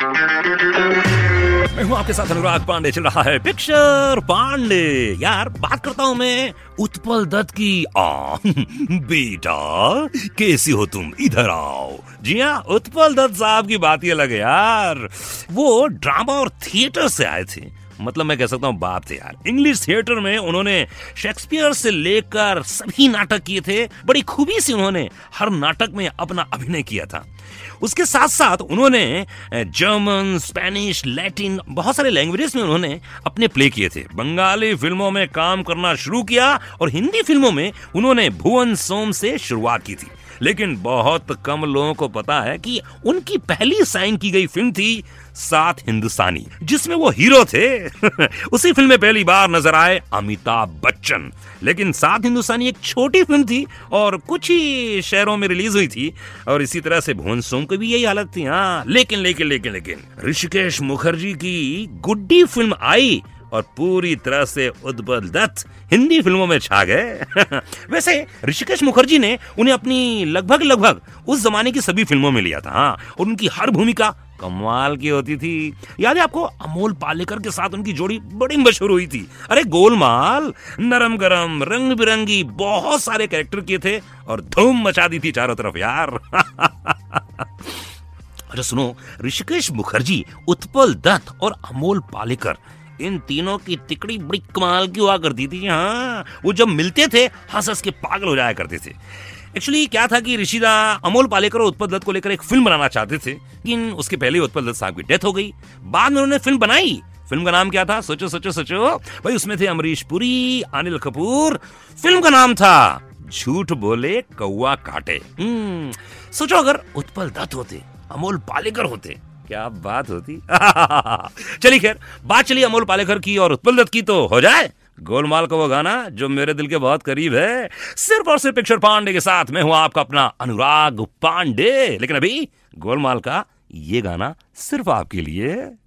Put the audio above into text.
मैं हूं आपके साथ अनुराग पांडे। चल रहा है पिक्चर पांडे। यार बात करता हूं मैं उत्पल दत्त की। बेटा कैसी हो तुम, इधर आओ। जी हाँ, उत्पल दत्त साहब की बात ही अलग है यार। वो ड्रामा और थिएटर से आए थे, मतलब मैं कह सकता हूँ बाप थे यार। इंग्लिश थिएटर में उन्होंने शेक्सपियर से लेकर सभी नाटक किए थे। बड़ी खूबी से उन्होंने हर नाटक में अपना अभिनय किया था। उसके साथ साथ उन्होंने जर्मन, स्पेनिश, लैटिन, बहुत सारे लैंग्वेजेस में उन्होंने अपने प्ले किए थे। बंगाली फिल्मों में काम करना शुरू किया और हिंदी फिल्मों में उन्होंने भुवन सोम से शुरुआत की थी। लेकिन बहुत कम लोगों को पता है कि उनकी पहली साइन की गई फिल्म थी सात हिंदुस्तानी, जिसमें वो हीरो थे। उसी फिल्म में पहली बार नजर आए अमिताभ बच्चन। लेकिन सात हिंदुस्तानी एक छोटी फिल्म थी और कुछ ही शहरों में रिलीज हुई थी, और इसी तरह से भुवन सोम की भी यही हालत थी। हाँ, लेकिन ऋषिकेश मुखर्जी की गुड्डी फिल्म आई और पूरी तरह से उत्पल दत्त हिंदी फिल्मों में छा गए। वैसे ऋषिकेश मुखर्जी ने उन्हें अपनी लगभग उस जमाने की सभी फिल्मों में लिया था। हाँ, और उनकी हर भूमिका कमाल की होती थी। याद है आपको, अमोल पालेकर के साथ उनकी जोड़ी बड़ी मशहूर हुई थी। अरे गोलमाल, नरम गरम, रंग बिरंगी, बहुत सारे कैरेक्टर किए थे और धूम मचा दी थी चारों तरफ यार। अच्छा सुनो, ऋषिकेश मुखर्जी, उत्पल दत्त और अमोल पालेकर, इन तीनों की तिकड़ी बड़ी कमाल की हुआ करती थी। हाँ, वो जब मिलते थे हंस के पागल हो जाया करते थे। एक्चुअली क्या था कि ऋषिदा अमोल पालेकर और उत्पल दत्त को लेकर एक फिल्म बनाना चाहते थे, लेकिन उसके पहले उत्पल दत्त साहब की डेथ हो गई। बाद में उन्होंने फिल्म बनाई। फिल्म का नाम क्या था? सोचो भाई, उसमें थे अमरीश पुरी, अनिल कपूर। फिल्म का नाम था झूठ बोले कौवा काटे। सोचो अगर उत्पल दत्त होते, अमोल पालेकर होते, क्या बात होती। चलिए खैर, बात चलिए अमोल पालेकर की और उत्पल दत्त की, तो हो जाए गोलमाल का वो गाना जो मेरे दिल के बहुत करीब है, सिर्फ और सिर्फ पिक्चर पांडे के साथ। मैं हूं आपका अपना अनुराग पांडे। लेकिन अभी गोलमाल का ये गाना सिर्फ आपके लिए।